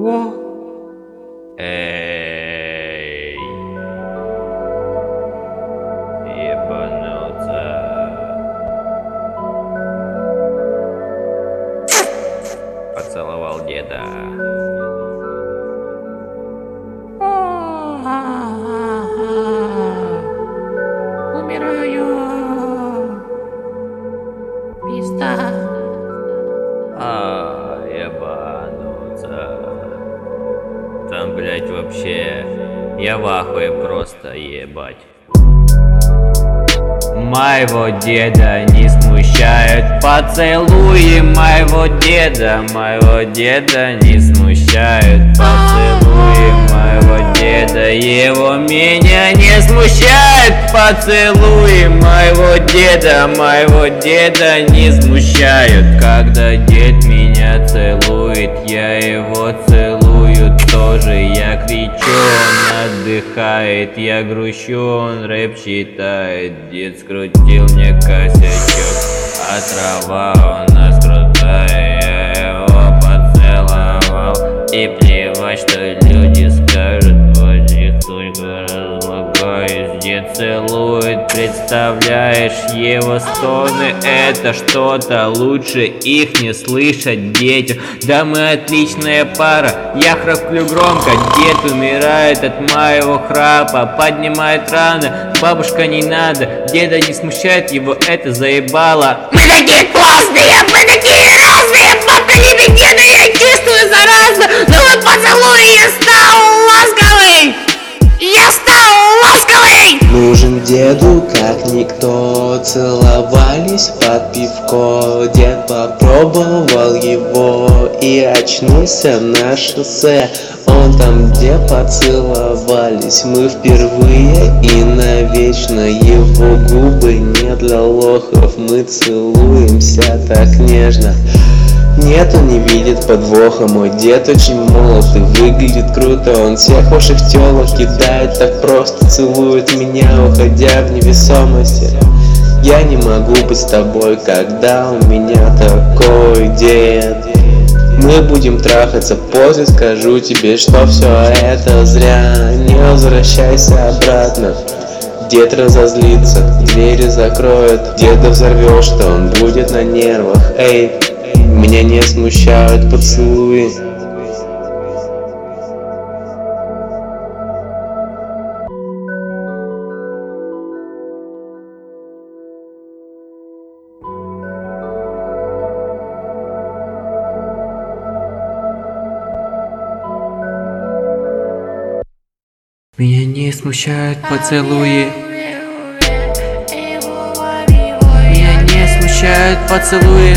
Эй, ебануться. Поцеловал деда. Умираю. Пизда. Ебануться. Там, блять, вообще... Я в ахуе просто, ебать. Моего деда не смущают поцелуи моего деда не смущают поцелуи моего деда, его меня не смущают поцелуи моего деда не смущают. Когда дед меня целует, я его целую тоже, я кричу, он отдыхает, я грущу, он рэп читает. Дед скрутил мне косячок, а трава у нас крутая, я его поцеловал. И плевать, что люди скажут, только разлагаюсь. Дед целует, представляешь, его стоны, это что-то, лучше их не слышать детям. Да мы отличная пара, я храплю громко, дед умирает от моего храпа, поднимает раны, бабушка не надо, деда не смущает, его это заебало. Мы такие классные, мы такие разные, бабка любит деда, я чувствую заразно, но вот поцелуй, я стал ласковый, я стал ласковый. Нужен деду как никто, целовались под пивко, дед попробовал его и очнулся на шоссе. Он там, где поцеловались мы впервые и навечно, его губы не для лохов, мы целуемся так нежно. Нет, он не видит подвоха, мой дед очень молод и выглядит круто. Он всех ваших телок кидает так просто, целует меня, уходя в невесомости. Я не могу быть с тобой, когда у меня такой дед. Мы будем трахаться позже, скажу тебе, что все это зря. Не возвращайся обратно, дед разозлится, двери закроет, деда взорвешь, что он будет на нервах. Эй, меня не смущают поцелуи. Меня не смущают поцелуи. Меня не смущают поцелуи.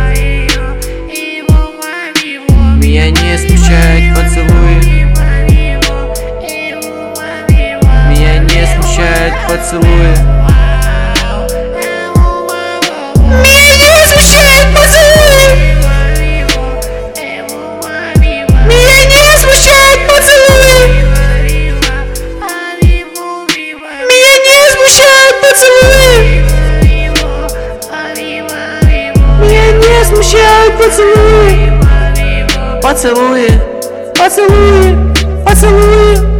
Меня не смущают поцелуи. Меня не смущают поцелуи. Меня не смущают поцелуи. Меня не смущают поцелуи. Меня не смущают поцелуи. Меня не смущают поцелуи. Поцелуи, поцелуи, поцелуи.